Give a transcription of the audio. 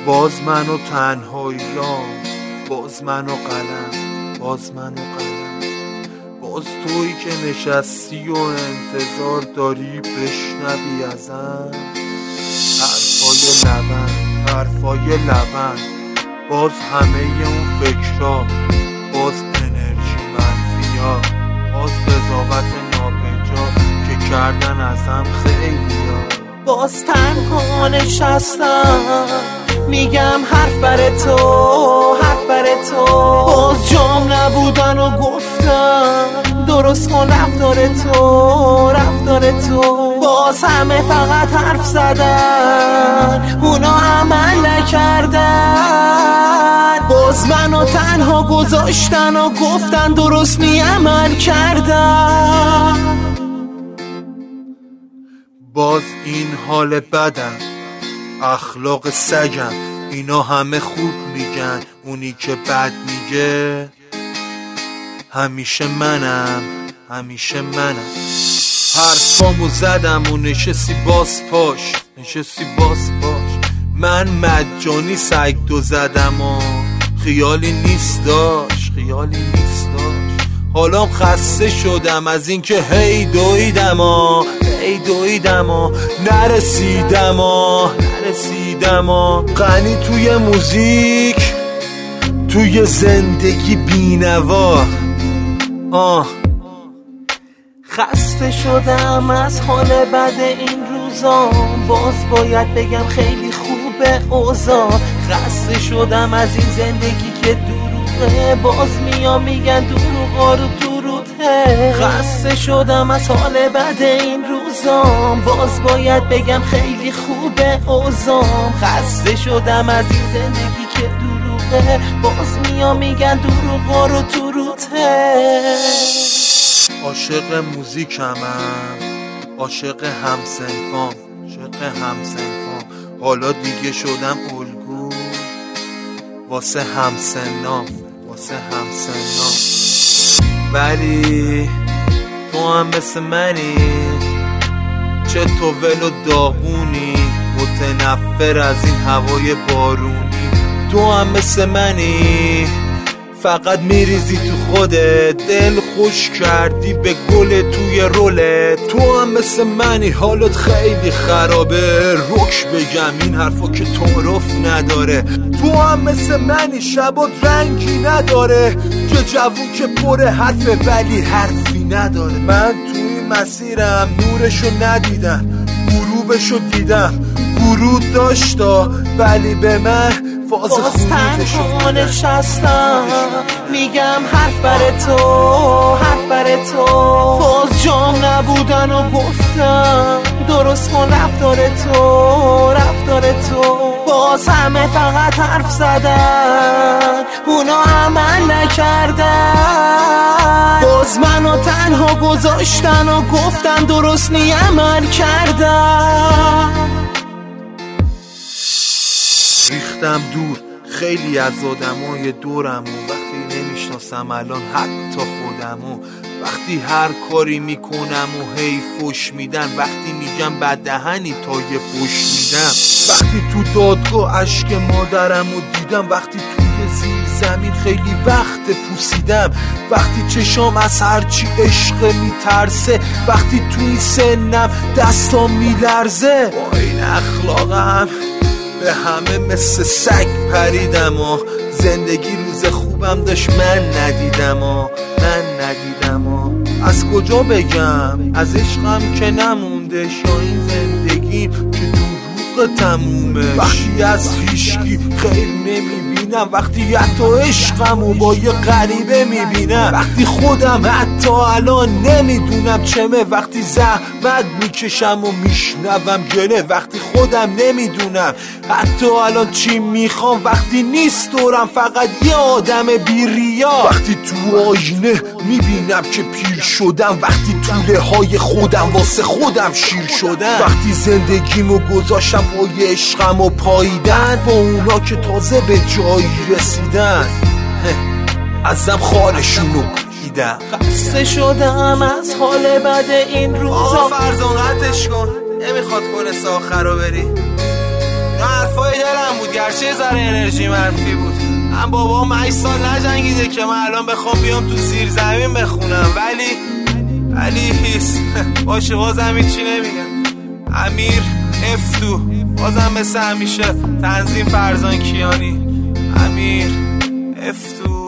باز من و تنهاییام، باز من و قلم، باز من و قلم، باز تویی که نشستی و انتظار داری بشنوی ازم حرفای لبن، باز همه اون فکرها، باز انرژی منفیا، باز قضاوت نابجا که کردن ازم خیلیا. باز تنها نشستم میگم حرف بر تو، حرف بر تو. باز جام نبودن و گفتم درست کن رفتار تو، رفتار تو. باز همه فقط حرف زدن، اونا عمل نکردن. باز منو تنها گذاشتن و گفتن درست می عمل کردن. باز این حال بدم، اخلاق سگم، اینا همه خوب میگن، اونی که بد میگه همیشه منم، همیشه منم. حرفامو زدم و نشستی باز پاش، نشستی باز پاش. من مجانی سگ دو زدم و خیالی نیست داشت، خیالی نیست داشت. حالام خسته شدم از این که هی دویدم و هی دویدم و نرسیدم و نرسیدم و. غنی توی موزیک، توی زندگی بینوا. خسته شدم از حال بد این روزا، باز باید بگم خیلی خوبه اوضاع. خسته شدم از این زندگی که دروغه، باز میام میگن دروغا رو دروغه. خسته شدم از حال بد این روزا، باز باید بگم خیلی خوبه اوضاع. خسته شدم از این زندگی که دروغه، باز میام میگن دروغا رو دروغه. عاشق موزیکمم، عاشق همسنفام، عاشق همسنفام. حالا دیگه شدم الگو واسه همسنام، واسه همسنام. ولی تو هم مثل منی، چه تو ولو داغونی، متنفر از این هوای بارونی. تو هم مثل منی، فقط میریزی تو خودت، دل خوش کردی به گل توی رولت. تو هم مثل منی، حالت خیلی خرابه، رک بگم این حرفا که تعارف نداره. تو هم مثل منی، شبات رنگی نداره، که جوون که پر حرفه ولی حرفی نداره. من توی مسیرم نورشو ندیدم، غروبشو دیدم، ورود داشتا ولی به من باز تنها نشستم میگم حرف بر تو، حرف بر تو. باز جام نبودن و گفتم درست کن رفتار تو، رفتار تو. باز همه فقط حرف زدن، اونا عمل نکردن. باز منو تنها گذاشتن و گفتن درست نی عمل کردن. ریختم دور خیلی از آدمای دورم و وقتی نمیشناسم الان حتی خودمو. وقتی هر کاری میکنم و هی فوش میدن، وقتی میگم بددهنی تا یه فوش میدم. وقتی تو دادگاه اشک مادرمو دیدم، وقتی توی زیر زمین خیلی وقت پوسیدم. وقتی چشام از هرچی عشق میترسه، وقتی توی سنم دستام میلرزه. با این اخلاقم به همه مثل سگ پریدم و زندگی روز خوبم داشت من ندیدم و من ندیدم و. از کجا بگم از عشقم که نمونده، یا این زندگی که دروغ تمومه. وقتی از هیچکی خیر نمیبینم، وقتی حتی عشقمو با یه غریبه میبینم. وقتی خودم حتی الان نمیدونم چمه، وقتی زحمت میکشم و میشنوم گله. وقتی خودم نمیدونم حتی الان چی میخوام، وقتی نیست دورم فقط یه آدم بیریا. وقتی تو آینه میبینم که پیر شدم، وقتی طوله های خودم واسه خودم شیر شدم. وقتی زندگیمو گذاشتم پای عشقم و پاییدن، با اونا که تازه به جایی رسیدن ازم خارشونو دیدم. خسته شدم از حال بد این روزا. فرزان قطعش کن، نمیخواد کنه آخر رو بری. اینا حرفای دلم بود، گرچه ذره انرژی منفی بود. من بابام 8 سال نجنگیده که من الان بخوام بیام تو زیر زمین بخونم، ولی هیس. باشه بازم هیچی نمیگم. امیر افتو بازم مثل همیشه، تنظیم فرزان کیانی. امیر افتو.